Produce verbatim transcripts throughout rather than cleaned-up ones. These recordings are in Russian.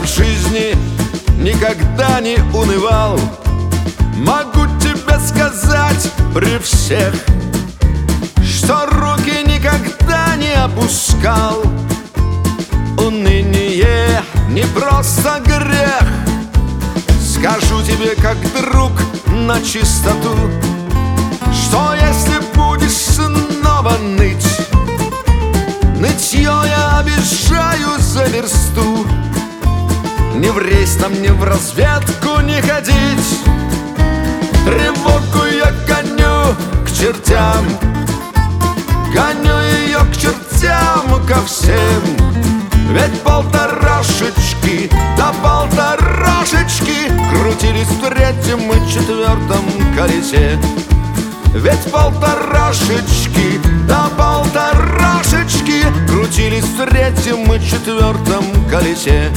в жизни никогда не унывал. Могу тебе сказать при всех, что руки никогда не опускал. Уныние не просто грех. Скажу тебе как друг на чистоту, что если будешь снова ныть, нытье я обещаю за версту. Не в рейс нам, не в разведку не ходить. Тревогу я гоню к чертям, гоню ее к чертям ко всем. Ведь полторашечки, да полторашечки крутились в третьем и четвертом колесе. Ведь полторашечки, да полторашечки крутились в третьем и четвертом колесе.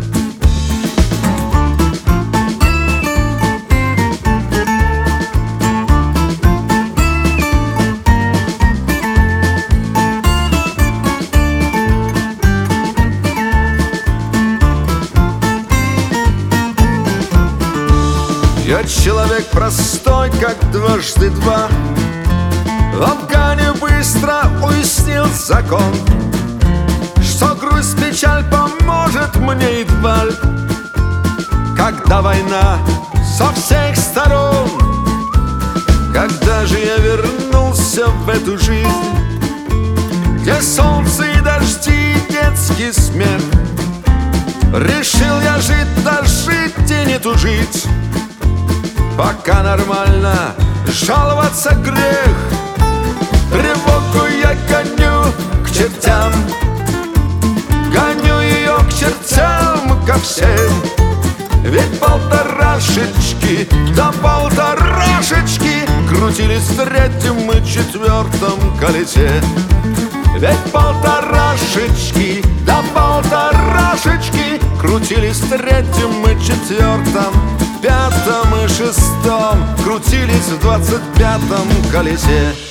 Я человек простой, как дважды два. В Афгане быстро уяснил закон, что грусть, печаль поможет мне едва ли, когда война со всех сторон. Когда же я вернулся в эту жизнь, где солнце и дожди и детский смех, решил я жить, да жить и не тужить. Пока нормально, жаловаться грех. Тревогу я гоню к чертям, гоню ее к чертям ко всем. Ведь полторашечки, да полторашечки крутились в третьем и четвертом колесе. Ведь полторашечки, да полторашечки крутились в третьем и четвертом, пятом и шестом, крутились в двадцать пятом колесе.